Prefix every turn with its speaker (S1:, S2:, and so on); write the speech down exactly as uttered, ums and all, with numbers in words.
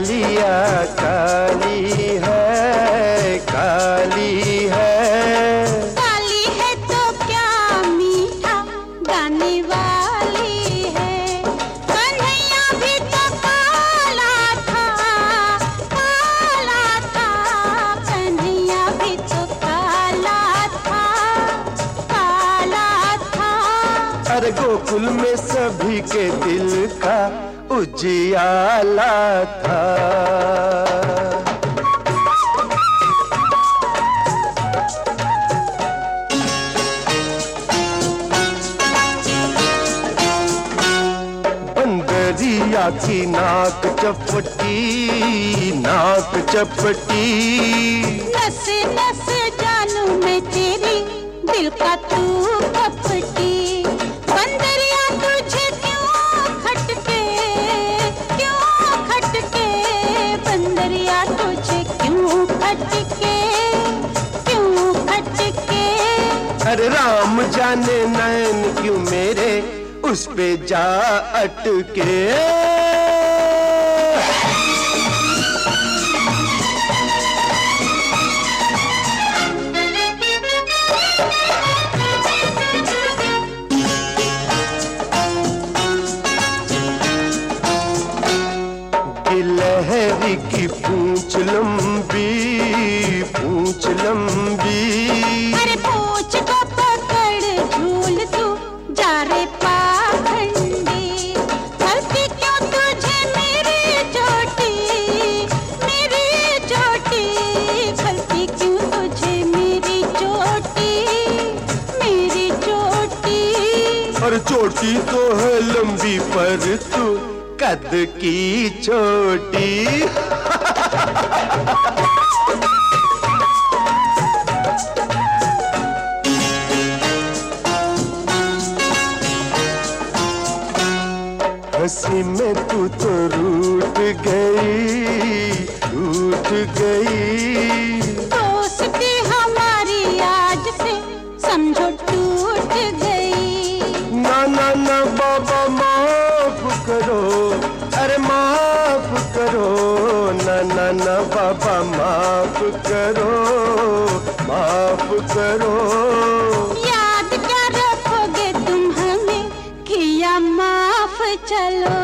S1: कलिया काली है, काली है।
S2: काली है तो क्या मीठा गाने वाली है। कन्हैया भी तो काला था, काला था। कन्हैया भी तो काला था, काला था।
S1: अरे गोकुल में सभी के दिल का उजियाला था। बंदरिया की नाक चपटी, नाक चपटी।
S2: नस नस जानू मैं तेरी, दिल का तू कपटी। बंदरिया तुझे क्यों खटके, क्यों खटके। बंदरिया तुझे क्यों खटके, क्यों खटके।
S1: अरे राम जाने नैन क्यों मेरे उस पे जा अटके। गिलहरी की पूंछ लंबी, पूंछ लंबी।
S2: अरे पूंछ को पकड़ झूल तू जा रे पाखंडी। खलती क्यों तुझे मेरी चोटी, मेरी चोटी। खलती क्यों तुझे मेरी चोटी, मेरी चोटी।
S1: और चोटी तो है लंबी पर तू कद की छोटी। हंसी में तू तो रूठ गई, रूठ गई।
S2: दोस्ती हमारी आज से समझो टूट गई।
S1: ना ना ना बाबा माफ करो, अरे माफ करो। ना ना ना बाबा माफ करो, माफ करो।
S2: याद क्या रखोगे तुम हमें, किया माफ चलो।